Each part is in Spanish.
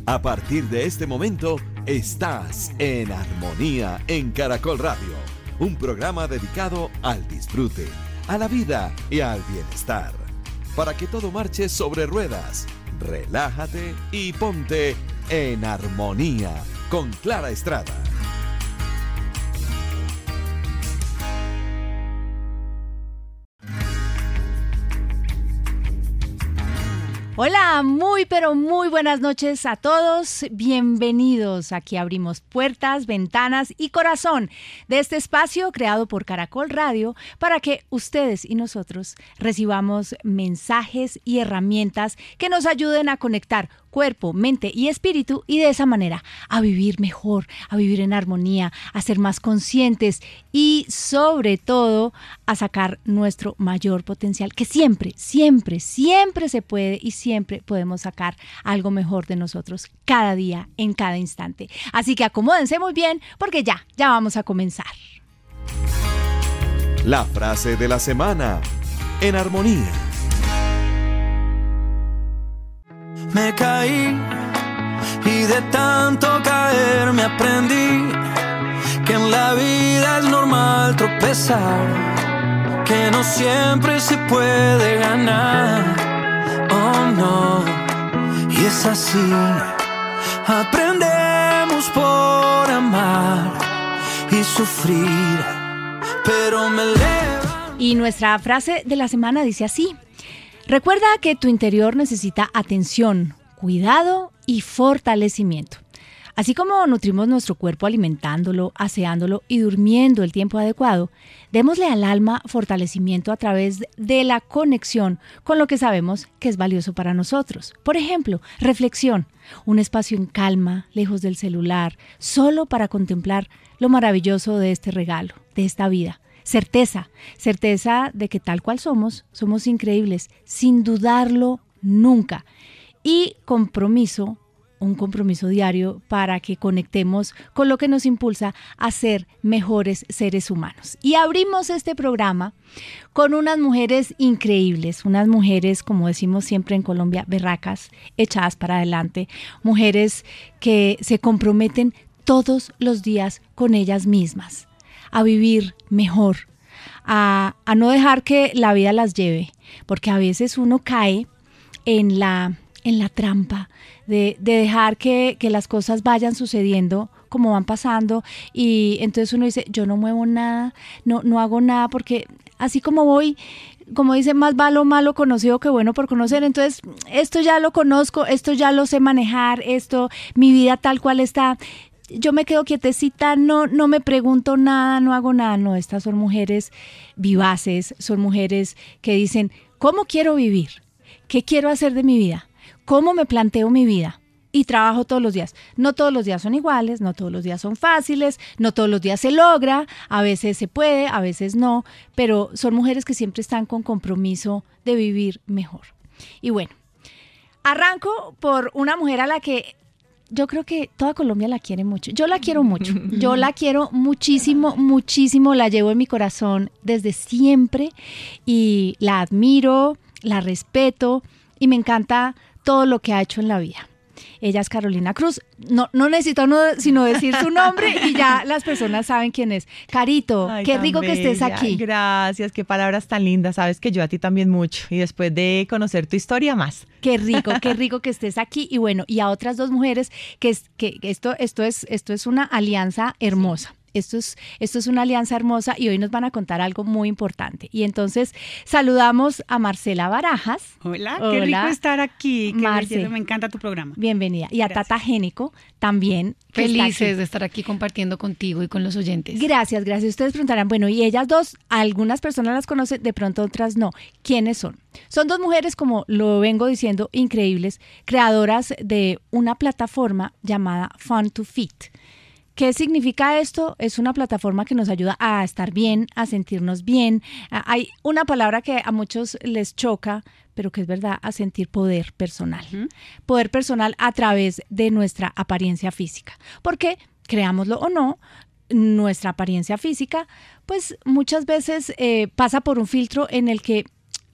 A partir de este momento, estás en Armonía en Caracol Radio, un programa dedicado al disfrute, a la vida y al bienestar. Para que todo marche sobre ruedas, relájate y ponte en armonía con Clara Estrada. Hola, pero muy buenas noches a todos. Bienvenidos. Aquí abrimos puertas, ventanas y corazón de este espacio creado por Caracol Radio para que ustedes y nosotros recibamos mensajes y herramientas que nos ayuden a conectar cuerpo, mente y espíritu y de esa manera a vivir mejor, a vivir en armonía, a ser más conscientes y sobre todo a sacar nuestro mayor potencial, que siempre se puede y siempre podemos sacar algo mejor de nosotros cada día, en cada instante. Así que acomódense muy bien porque ya vamos a comenzar. La frase de la semana en armonía. Me caí y de tanto caer me aprendí que en la vida es normal tropezar, que no siempre se puede ganar, oh no, y es así, aprendemos por amar y sufrir, pero me levanto. Y nuestra frase de la semana dice así: recuerda que tu interior necesita atención, cuidado y fortalecimiento. Así como nutrimos nuestro cuerpo alimentándolo, aseándolo y durmiendo el tiempo adecuado, démosle al alma fortalecimiento a través de la conexión con lo que sabemos que es valioso para nosotros. Por ejemplo, reflexión, un espacio en calma, lejos del celular, solo para contemplar lo maravilloso de este regalo, de esta vida. Certeza de que tal cual somos increíbles, sin dudarlo nunca. Y compromiso, un compromiso diario para que conectemos con lo que nos impulsa a ser mejores seres humanos. Y abrimos este programa con unas mujeres increíbles, unas mujeres, como decimos siempre en Colombia, berracas, echadas para adelante, mujeres que se comprometen todos los días con ellas mismas, a vivir mejor, a no dejar que la vida las lleve, porque a veces uno cae en la trampa de dejar que las cosas vayan sucediendo como van pasando, y entonces uno dice, yo no muevo nada, no hago nada, porque así como voy, como dice, más vale malo conocido que bueno por conocer. Entonces esto ya lo conozco, esto ya lo sé manejar, mi vida tal cual está, yo me quedo quietecita, no me pregunto nada, no hago nada. No, estas son mujeres vivaces, son mujeres que dicen, ¿cómo quiero vivir? ¿Qué quiero hacer de mi vida? ¿Cómo me planteo mi vida? Y trabajo todos los días. No todos los días son iguales, no todos los días son fáciles, no todos los días se logra, a veces se puede, a veces no, pero son mujeres que siempre están con compromiso de vivir mejor. Y bueno, arranco por una mujer a la que yo creo que toda Colombia la quiere mucho. Yo la quiero mucho. Yo la quiero muchísimo, muchísimo. La llevo en mi corazón desde siempre y la admiro, la respeto y me encanta todo lo que ha hecho en la vida. Ella es Carolina Cruz. No necesito sino decir su nombre y ya las personas saben quién es. Carito, ay, qué rico que estés aquí. Gracias, qué palabras tan lindas. Sabes que yo a ti también mucho. Y después de conocer tu historia más. Qué rico que estés aquí. Y bueno, y a otras dos mujeres que esto es una alianza hermosa. Esto es una alianza hermosa y hoy nos van a contar algo muy importante. Y entonces saludamos a Marcela Barajas. Hola, qué rico estar aquí. Marce, me encanta tu programa. Bienvenida. Y a Tata Génico también. Felices de estar aquí compartiendo contigo y con los oyentes. Gracias. Ustedes preguntarán, bueno, y ellas dos, algunas personas las conocen, de pronto otras no. ¿Quiénes son? Son dos mujeres, como lo vengo diciendo, increíbles, creadoras de una plataforma llamada Fun to Fit. ¿Qué significa esto? Es una plataforma que nos ayuda a estar bien, a sentirnos bien. Hay una palabra que a muchos les choca, pero que es verdad, a sentir poder personal. Poder personal a través de nuestra apariencia física. Porque, creámoslo o no, nuestra apariencia física, pues muchas veces pasa por un filtro en el que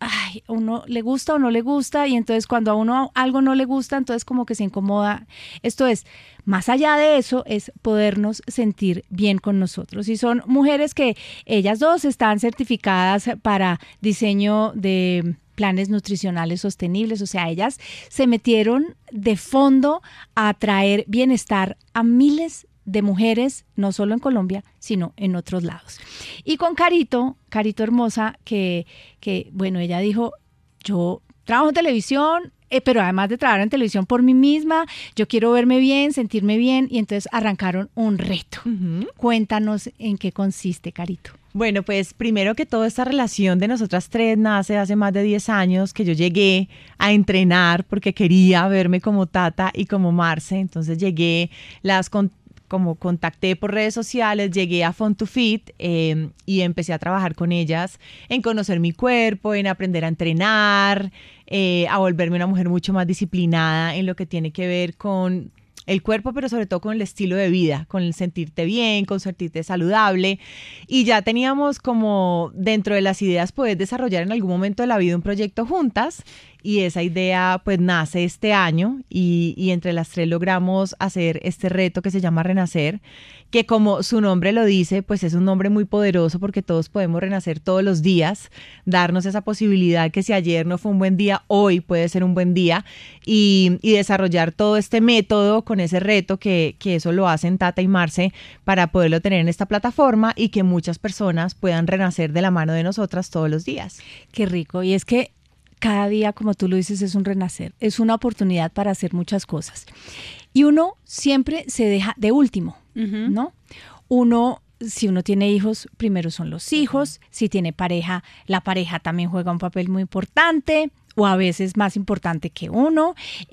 ay, uno le gusta o no le gusta, y entonces cuando a uno algo no le gusta, entonces como que se incomoda. Esto es, más allá de eso, es podernos sentir bien con nosotros. Y son mujeres que ellas dos están certificadas para diseño de planes nutricionales sostenibles, o sea, ellas se metieron de fondo a traer bienestar a miles de mujeres, no solo en Colombia, sino en otros lados. Y con Carito hermosa, que bueno, ella dijo, yo trabajo en televisión, pero además de trabajar en televisión por mí misma, yo quiero verme bien, sentirme bien, y entonces arrancaron un reto. Cuéntanos en qué consiste, Carito. Bueno, pues primero que todo, esta relación de nosotras tres nace hace más de 10 años que yo llegué a entrenar porque quería verme como Tata y como Marce. Entonces llegué, como contacté por redes sociales, llegué a Fun2Fit y empecé a trabajar con ellas en conocer mi cuerpo, en aprender a entrenar, a volverme una mujer mucho más disciplinada en lo que tiene que ver con el cuerpo, pero sobre todo con el estilo de vida, con el sentirte bien, con sentirte saludable. Y ya teníamos como dentro de las ideas poder desarrollar en algún momento de la vida un proyecto juntas, y esa idea pues nace este año y entre las tres logramos hacer este reto que se llama Renacer, que como su nombre lo dice, pues es un nombre muy poderoso porque todos podemos renacer todos los días, darnos esa posibilidad que si ayer no fue un buen día, hoy puede ser un buen día, y desarrollar todo este método con ese reto que eso lo hacen Tata y Marce para poderlo tener en esta plataforma y que muchas personas puedan renacer de la mano de nosotras todos los días. Qué rico, y es que cada día, como tú lo dices, es un renacer, es una oportunidad para hacer muchas cosas. Y uno siempre se deja de último, ¿no? Si uno tiene hijos, primero son los hijos. Si tiene pareja, la pareja también juega un papel muy importante, o a veces más importante que uno.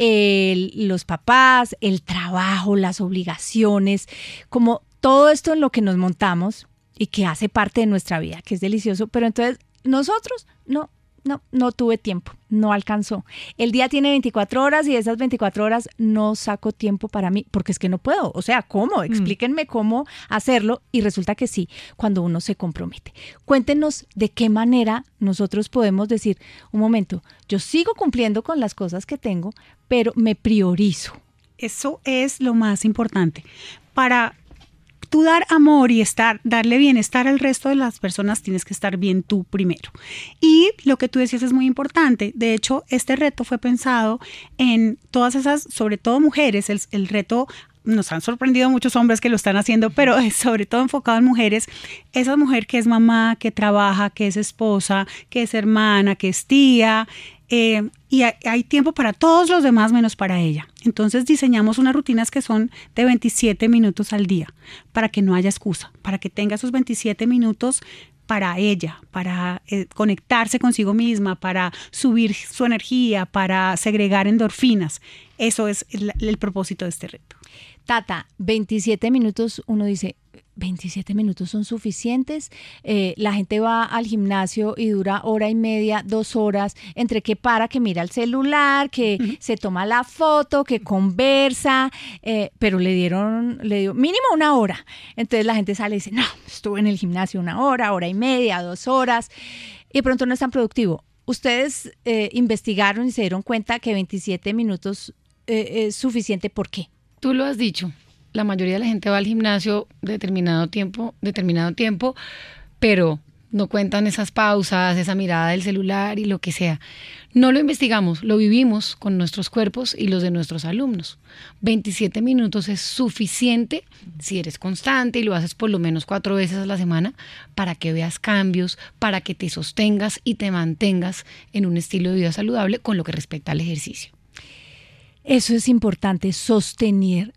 Los papás, el trabajo, las obligaciones, como todo esto en lo que nos montamos y que hace parte de nuestra vida, que es delicioso. Pero entonces nosotros no tuve tiempo, no alcanzó. El día tiene 24 horas y de esas 24 horas no saco tiempo para mí, porque es que no puedo. O sea, ¿cómo? Explíquenme cómo hacerlo. Y resulta que sí, cuando uno se compromete. Cuéntenos de qué manera nosotros podemos decir, un momento, yo sigo cumpliendo con las cosas que tengo, pero me priorizo. Eso es lo más importante. Para tú dar amor y darle bienestar al resto de las personas, tienes que estar bien tú primero. Y lo que tú decías es muy importante. De hecho, este reto fue pensado en todas esas, sobre todo mujeres. El reto, nos han sorprendido muchos hombres que lo están haciendo, pero es sobre todo enfocado en mujeres. Esa mujer que es mamá, que trabaja, que es esposa, que es hermana, que es tía, y hay tiempo para todos los demás menos para ella. Entonces diseñamos unas rutinas que son de 27 minutos al día, para que no haya excusa, para que tenga esos 27 minutos para ella, para conectarse consigo misma, para subir su energía, para segregar endorfinas. Eso es el propósito de este reto. Tata, 27 minutos, uno dice, 27 minutos son suficientes. La gente va al gimnasio y dura hora y media, 2 horas, entre que que mira el celular, que se toma la foto, que conversa, pero le dio mínimo 1 hora. Entonces la gente sale y dice, no, estuve en el gimnasio 1 hora, hora y media, 2 horas, y de pronto no es tan productivo. Ustedes investigaron y se dieron cuenta que 27 minutos es suficiente. ¿Por qué? Tú lo has dicho, la mayoría de la gente va al gimnasio determinado tiempo, pero no cuentan esas pausas, esa mirada del celular y lo que sea. No lo investigamos, lo vivimos con nuestros cuerpos y los de nuestros alumnos. 27 minutos es suficiente si eres constante y lo haces por lo menos 4 veces a la semana para que veas cambios, para que te sostengas y te mantengas en un estilo de vida saludable con lo que respecta al ejercicio. Eso es importante, sostener,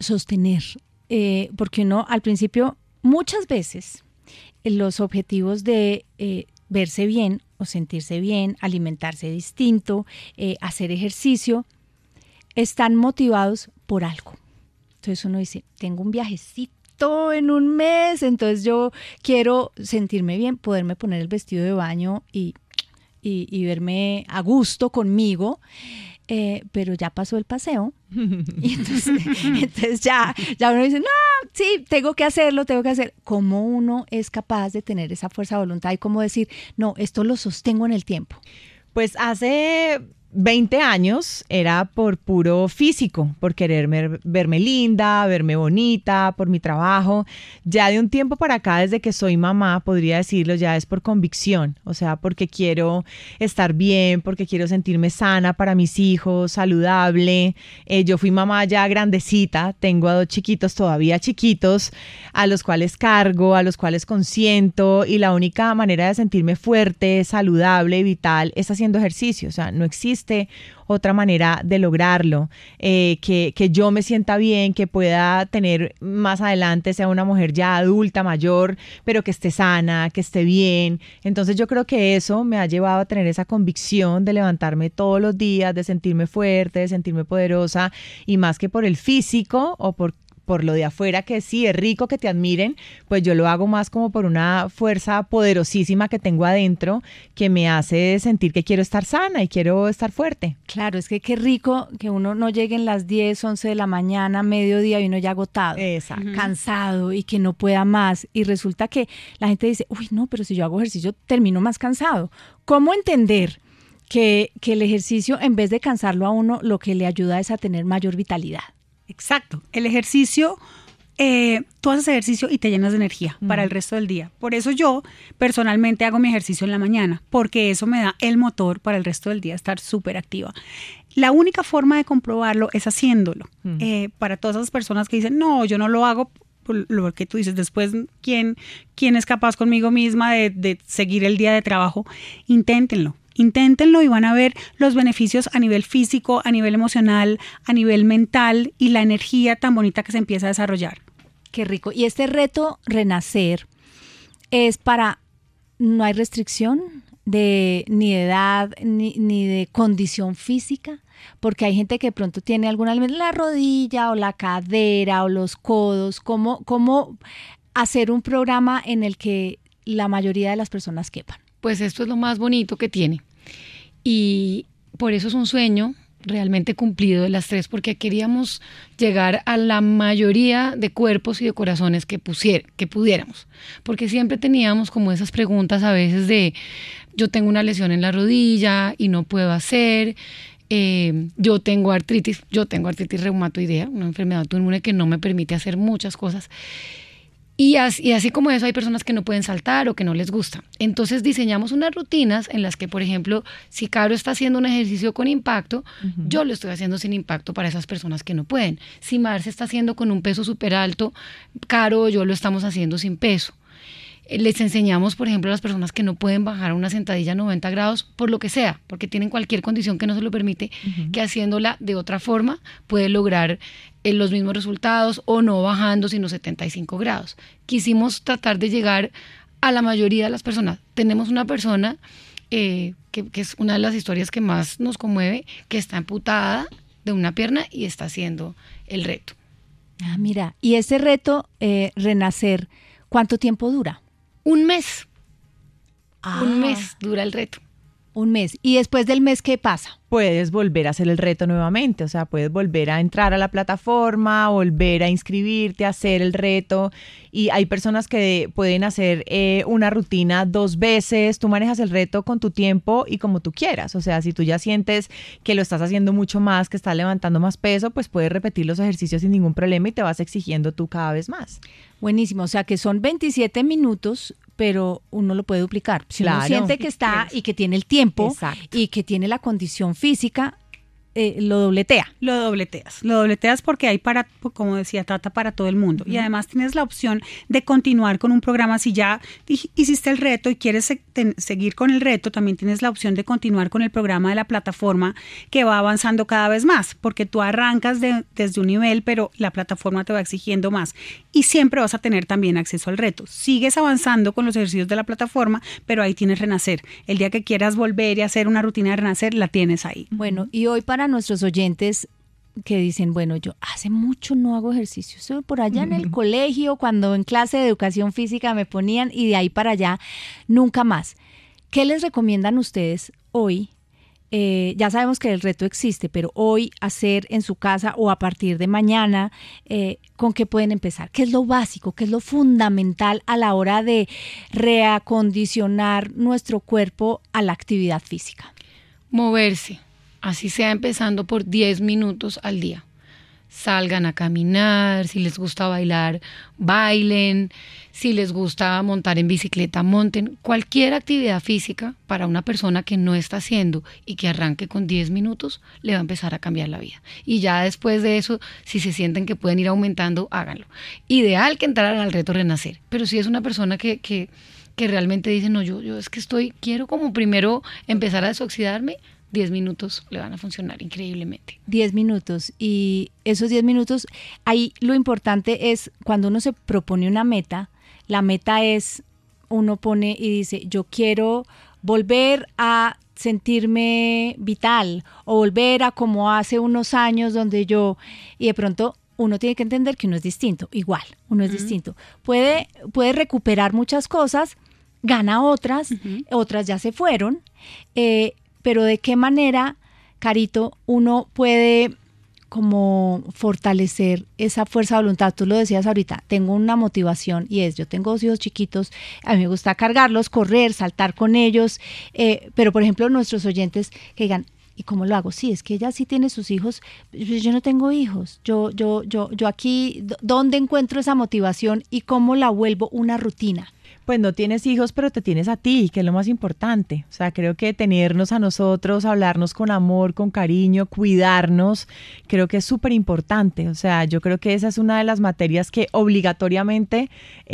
porque uno al principio, muchas veces, los objetivos de verse bien o sentirse bien, alimentarse distinto, hacer ejercicio, están motivados por algo. Entonces uno dice, tengo un viajecito en un mes, entonces yo quiero sentirme bien, poderme poner el vestido de baño y verme a gusto conmigo. Pero ya pasó el paseo y entonces ya uno dice, no, sí, tengo que hacerlo. ¿Cómo uno es capaz de tener esa fuerza de voluntad y cómo decir, no, esto lo sostengo en el tiempo? Pues hace 20 años era por puro físico, por querer verme linda, verme bonita, por mi trabajo. Ya de un tiempo para acá, desde que soy mamá, podría decirlo, ya es por convicción, o sea, porque quiero estar bien, porque quiero sentirme sana para mis hijos, saludable. Yo fui mamá ya grandecita, tengo a 2 chiquitos, todavía chiquitos, a los cuales cargo, a los cuales consiento, y la única manera de sentirme fuerte, saludable y vital es haciendo ejercicio. O sea, no existe otra manera de lograrlo, que yo me sienta bien, que pueda tener más adelante, sea una mujer ya adulta, mayor, pero que esté sana, que esté bien. Entonces yo creo que eso me ha llevado a tener esa convicción de levantarme todos los días, de sentirme fuerte, de sentirme poderosa, y más que por el físico o por lo de afuera, que sí es rico que te admiren, pues yo lo hago más como por una fuerza poderosísima que tengo adentro, que me hace sentir que quiero estar sana y quiero estar fuerte. Claro, es que qué rico que uno no llegue en las 10, 11 de la mañana, mediodía, y uno ya agotado, cansado, y que no pueda más. Y resulta que la gente dice, uy, no, pero si yo hago ejercicio termino más cansado. ¿Cómo entender que el ejercicio, en vez de cansarlo a uno, lo que le ayuda es a tener mayor vitalidad? Exacto. El ejercicio, tú haces ejercicio y te llenas de energía para el resto del día. Por eso yo personalmente hago mi ejercicio en la mañana, porque eso me da el motor para el resto del día, estar súper activa. La única forma de comprobarlo es haciéndolo. Para todas esas personas que dicen, no, yo no lo hago, por lo que tú dices, después, ¿quién es capaz conmigo misma de seguir el día de trabajo? Inténtenlo y van a ver los beneficios a nivel físico, a nivel emocional, a nivel mental, y la energía tan bonita que se empieza a desarrollar. Qué rico. Y este reto Renacer es para, no hay restricción ni de edad ni de condición física, porque hay gente que de pronto tiene alguna, la rodilla o la cadera o los codos. ¿Cómo hacer un programa en el que la mayoría de las personas quepan? Pues esto es lo más bonito que tiene, y por eso es un sueño realmente cumplido de las 3, porque queríamos llegar a la mayoría de cuerpos y de corazones que pudiéramos, porque siempre teníamos como esas preguntas a veces de, yo tengo una lesión en la rodilla y no puedo hacer, yo tengo artritis reumatoidea, una enfermedad autoinmune que no me permite hacer muchas cosas. Y así como eso, hay personas que no pueden saltar o que no les gusta. Entonces diseñamos unas rutinas en las que, por ejemplo, si Caro está haciendo un ejercicio con impacto, yo lo estoy haciendo sin impacto para esas personas que no pueden. Si Marce está haciendo con un peso súper alto, Caro o yo lo estamos haciendo sin peso. Les enseñamos, por ejemplo, a las personas que no pueden bajar una sentadilla a 90 grados, por lo que sea, porque tienen cualquier condición que no se lo permite, que haciéndola de otra forma puede lograr los mismos resultados, o no bajando sino 75 grados. Quisimos tratar de llegar a la mayoría de las personas. Tenemos una persona que es una de las historias que más nos conmueve, que está amputada de una pierna y está haciendo el reto. Ah, mira, y ese reto, Renacer, ¿cuánto tiempo dura? Un mes. Un mes dura el reto. Un mes. ¿Y después del mes qué pasa? Puedes volver a hacer el reto nuevamente, o sea, puedes volver a entrar a la plataforma, volver a inscribirte, a hacer el reto, y hay personas que pueden hacer una rutina 2 veces. Tú manejas el reto con tu tiempo y como tú quieras, o sea, si tú ya sientes que lo estás haciendo mucho más, que estás levantando más peso, pues puedes repetir los ejercicios sin ningún problema y te vas exigiendo tú cada vez más. Buenísimo, o sea que son 27 minutos, pero uno lo puede duplicar. Si uno siente que está y que tiene el tiempo, exacto, y que tiene la condición física, lo dobletea. Lo dobleteas porque hay para, como decía Tata, para todo el mundo. Y además tienes la opción de continuar con un programa. Si ya hiciste el reto y quieres seguir con el reto, también tienes la opción de continuar con el programa de la plataforma, que va avanzando cada vez más, porque tú arrancas desde un nivel, pero la plataforma te va exigiendo más. Y siempre vas a tener también acceso al reto. Sigues avanzando con los ejercicios de la plataforma, pero ahí tienes Renacer. El día que quieras volver y hacer una rutina de Renacer, la tienes ahí. Bueno, y hoy para nuestros oyentes que dicen, bueno, yo hace mucho no hago ejercicio, estoy por allá en el colegio, cuando en clase de educación física me ponían, y de ahí para allá nunca más. ¿Qué les recomiendan ustedes hoy? Ya sabemos que el reto existe, pero hoy hacer en su casa o a partir de mañana, ¿con qué pueden empezar? ¿Qué es lo básico, qué es lo fundamental a la hora de reacondicionar nuestro cuerpo a la actividad física? moverse, así sea empezando por 10 minutos al día. Salgan a caminar, si les gusta bailar, bailen, si les gusta montar en bicicleta, monten. Cualquier actividad física para una persona que no está haciendo y que arranque con 10 minutos, le va a empezar a cambiar la vida. Y ya después de eso, si se sienten que pueden ir aumentando, háganlo. Ideal que entraran al reto Renacer, pero si es una persona que realmente dice, no, yo es que quiero como primero empezar a desoxidarme, 10 minutos le van a funcionar increíblemente. 10 minutos. Y esos 10 minutos, ahí lo importante es cuando uno se propone una meta, la meta es, uno pone y dice, yo quiero volver a sentirme vital o volver a como hace unos años donde y de pronto uno tiene que entender que uno es distinto, igual, uno es distinto. Puede recuperar muchas cosas, gana otras, otras ya se fueron, pero de qué manera, Carito, uno puede como fortalecer esa fuerza de voluntad. Tú lo decías ahorita, tengo una motivación y yo tengo 2 hijos chiquitos, a mí me gusta cargarlos, correr, saltar con ellos, pero por ejemplo nuestros oyentes que digan, ¿y cómo lo hago? Sí, es que ella sí tiene sus hijos, yo no tengo hijos, yo aquí, ¿dónde encuentro esa motivación y cómo la vuelvo una rutina? Pues no tienes hijos, pero te tienes a ti, que es lo más importante. O sea, creo que tenernos a nosotros, hablarnos con amor, con cariño, cuidarnos, creo que es súper importante. O sea, yo creo que esa es una de las materias que obligatoriamente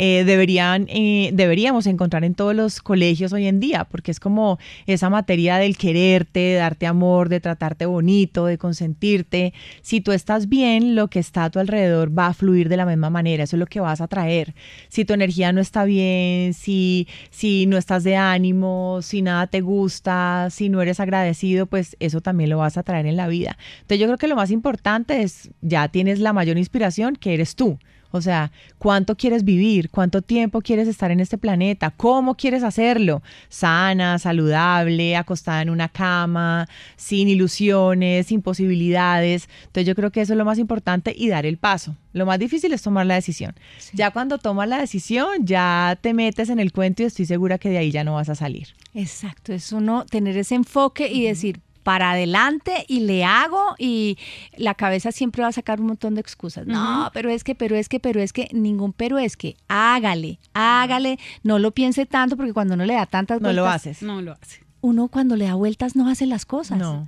deberíamos encontrar en todos los colegios hoy en día, porque es como esa materia del quererte, de darte amor, de tratarte bonito, de consentirte. Si tú estás bien, lo que está a tu alrededor va a fluir de la misma manera, eso es lo que vas a traer. Si tu energía no está bien, si no estás de ánimo, si nada te gusta, si no eres agradecido, pues eso también lo vas a traer en la vida. Entonces yo creo que lo más importante es, ya tienes la mayor inspiración, que eres tú. O sea, ¿cuánto quieres vivir? ¿Cuánto tiempo quieres estar en este planeta? ¿Cómo quieres hacerlo? Sana, saludable, acostada en una cama, sin ilusiones, sin posibilidades. Entonces yo creo que eso es lo más importante y dar el paso. Lo más difícil es tomar la decisión. Sí. Ya cuando tomas la decisión, ya te metes en el cuento y estoy segura que de ahí ya no vas a salir. Exacto, es uno tener ese enfoque y decir, para adelante y le hago, y la cabeza siempre va a sacar un montón de excusas. No, pero es que, ningún pero es que, hágale, no lo piense tanto, porque cuando uno le da tantas vueltas. No lo hace. Uno cuando le da vueltas no hace las cosas. No.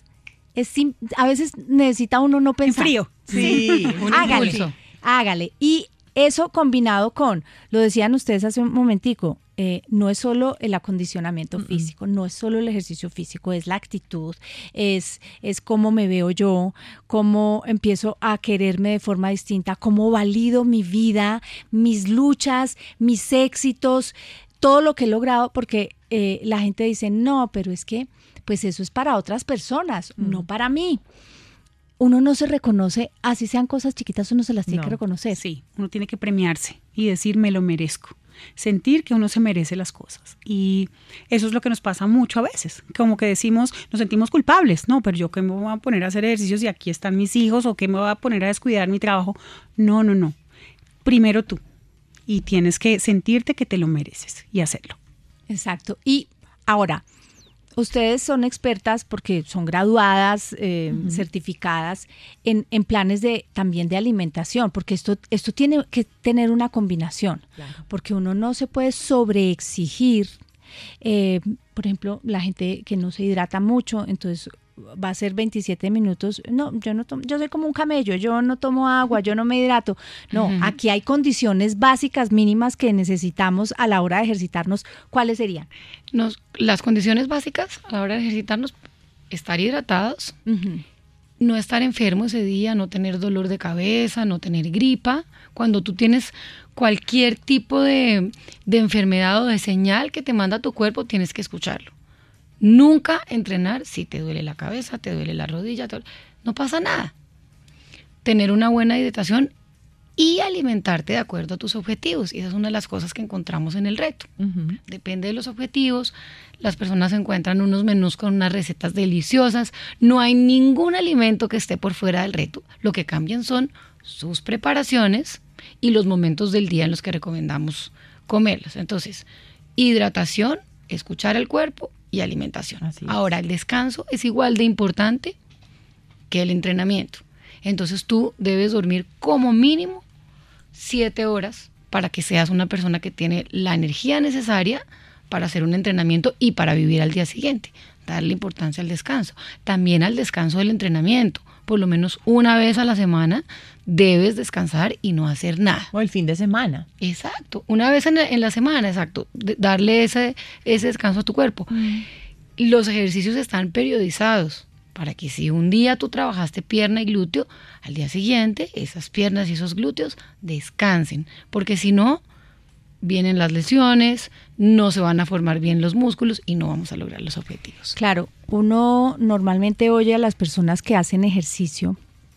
A veces necesita uno no pensar. En frío. Sí. Hágale. Y eso combinado con, lo decían ustedes hace un momentico, no es solo el acondicionamiento físico, no es solo el ejercicio físico, es la actitud, es cómo me veo yo, cómo empiezo a quererme de forma distinta, cómo valido mi vida, mis luchas, mis éxitos, todo lo que he logrado, porque la gente dice, no, pero es que pues eso es para otras personas, no para mí. Uno no se reconoce, así sean cosas chiquitas, uno se las tiene que reconocer. Sí, uno tiene que premiarse y decir, me lo merezco. Sentir que uno se merece las cosas. Y eso es lo que nos pasa mucho a veces. Como que decimos, nos sentimos culpables. No, pero yo qué me voy a poner a hacer ejercicios y aquí están mis hijos, o qué me voy a poner a descuidar mi trabajo. No. Primero tú. Y tienes que sentirte que te lo mereces y hacerlo. Exacto. Y ahora, ustedes son expertas porque son graduadas, certificadas en planes también de alimentación, porque esto tiene que tener una combinación, claro. Porque uno no se puede sobreexigir. Por ejemplo, la gente que no se hidrata mucho, entonces va a ser 27 minutos. No, yo soy como un camello, yo no tomo agua, yo no me hidrato. No, aquí hay condiciones básicas mínimas que necesitamos a la hora de ejercitarnos. ¿Cuáles serían? Las condiciones básicas a la hora de ejercitarnos: estar hidratados, no estar enfermo ese día, no tener dolor de cabeza, no tener gripa. Cuando tú tienes cualquier tipo de enfermedad o de señal que te manda tu cuerpo, tienes que escucharlo. Nunca entrenar si te duele la cabeza, te duele la rodilla, no pasa nada. Tener una buena hidratación y alimentarte de acuerdo a tus objetivos. Y esa es una de las cosas que encontramos en el reto. Depende de los objetivos. Las personas encuentran unos menús con unas recetas deliciosas. No hay ningún alimento que esté por fuera del reto. Lo que cambian son sus preparaciones y los momentos del día en los que recomendamos comerlos. Entonces, hidratación, escuchar el cuerpo y alimentación. Así es. Ahora, el descanso es igual de importante que el entrenamiento. Entonces tú debes dormir como mínimo 7 horas para que seas una persona que tiene la energía necesaria para hacer un entrenamiento y para vivir al día siguiente. Darle importancia al descanso. También al descanso del entrenamiento. Por lo menos una vez a la semana debes descansar y no hacer nada. O el fin de semana. Exacto. Una vez en la semana, exacto. Darle ese descanso a tu cuerpo. Los ejercicios están periodizados para que si un día tú trabajaste pierna y glúteo, al día siguiente esas piernas y esos glúteos descansen. Porque si no, vienen las lesiones, no se van a formar bien los músculos y no vamos a lograr los objetivos. Claro, uno normalmente oye a las personas que hacen ejercicio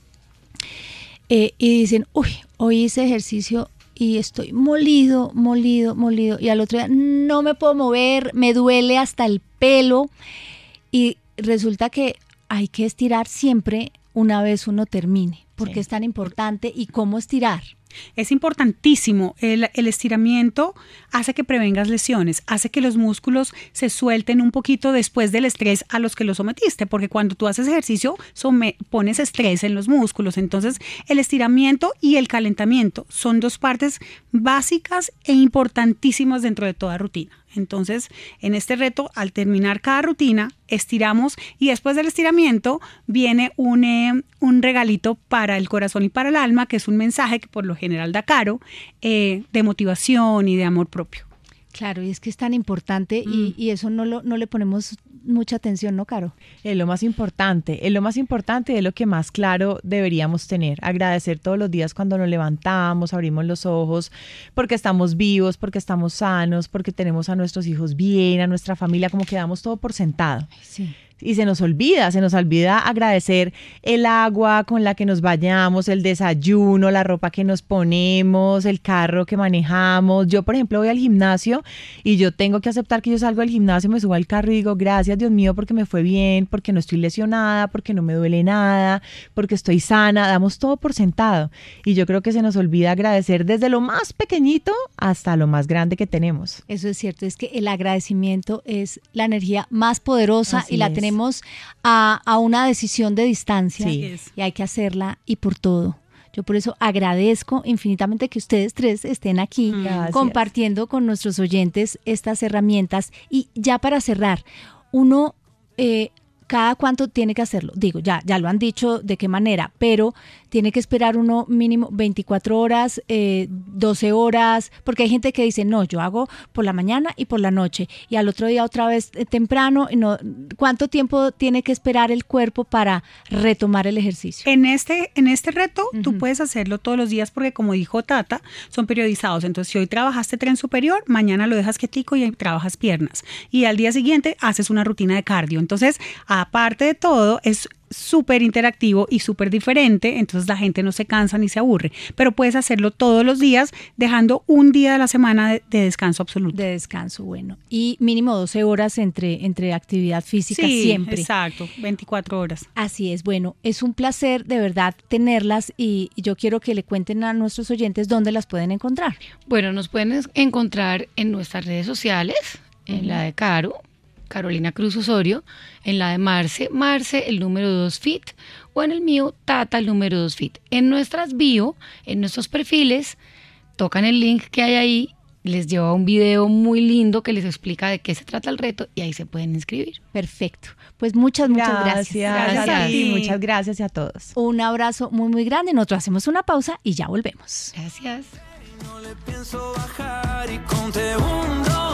y dicen, uy, hoy hice ejercicio y estoy molido. Y al otro día no me puedo mover, me duele hasta el pelo. Y resulta que hay que estirar siempre una vez uno termine. ¿Por qué es tan importante y cómo estirar? Es importantísimo. El estiramiento hace que prevengas lesiones, hace que los músculos se suelten un poquito después del estrés a los que los sometiste, porque cuando tú haces ejercicio pones estrés en los músculos. Entonces, el estiramiento y el calentamiento son dos partes básicas e importantísimas dentro de toda rutina. Entonces, en este reto, al terminar cada rutina, estiramos y después del estiramiento viene un regalito para el corazón y para el alma, que es un mensaje que por lo general da Caro, de motivación y de amor propio. Claro, y es que es tan importante y eso no le ponemos mucha atención, ¿no, Caro? Es lo más importante y es lo que más claro deberíamos tener. Agradecer todos los días cuando nos levantamos, abrimos los ojos, porque estamos vivos, porque estamos sanos, porque tenemos a nuestros hijos bien, a nuestra familia, como que damos todo por sentado. Sí. Y se nos olvida agradecer el agua con la que nos bañamos, el desayuno, la ropa que nos ponemos, el carro que manejamos. Yo, por ejemplo, voy al gimnasio y yo tengo que aceptar que yo salgo del gimnasio, me subo al carro y digo, gracias Dios mío, porque me fue bien, porque no estoy lesionada, porque no me duele nada, porque estoy sana. Damos todo por sentado. Y yo creo que se nos olvida agradecer desde lo más pequeñito hasta lo más grande que tenemos. Eso es cierto, es que el agradecimiento es la energía más poderosa. Así y la es. tenemos a una decisión de distancia, Sí. y hay que hacerla y por todo. Yo por eso agradezco infinitamente que ustedes tres estén aquí Gracias. compartiendo con nuestros oyentes estas herramientas. Y ya para cerrar, uno cada cuánto tiene que hacerlo. Digo, ya lo han dicho de qué manera, pero tiene que esperar uno mínimo 24 horas, 12 horas, porque hay gente que dice, no, yo hago por la mañana y por la noche, y al otro día otra vez temprano. No, ¿cuánto tiempo tiene que esperar el cuerpo para retomar el ejercicio? En este reto, tú puedes hacerlo todos los días porque, como dijo Tata, son periodizados. Entonces, si hoy trabajaste tren superior, mañana lo dejas quietico y trabajas piernas. Y al día siguiente haces una rutina de cardio. Entonces, aparte de todo, es súper interactivo y súper diferente, entonces la gente no se cansa ni se aburre, pero puedes hacerlo todos los días dejando un día de la semana de descanso absoluto. De descanso, bueno, y mínimo 12 horas entre actividad física, Sí, siempre. exacto, 24 horas. Así es, bueno, es un placer de verdad tenerlas y yo quiero que le cuenten a nuestros oyentes dónde las pueden encontrar. Bueno, nos pueden encontrar en nuestras redes sociales, en la de Caro, Carolina Cruz Osorio, en la de Marce el número 2 Fit, o en el mío, Tata, el número 2 Fit. En nuestras bio, en nuestros perfiles, tocan el link que hay ahí, les lleva un video muy lindo que les explica de qué se trata el reto y ahí se pueden inscribir. Perfecto, pues muchas gracias. Gracias a ti. Muchas gracias a todos. Un abrazo muy grande, nosotros hacemos una pausa y ya volvemos. Gracias. No le pienso bajar y conté 1, 2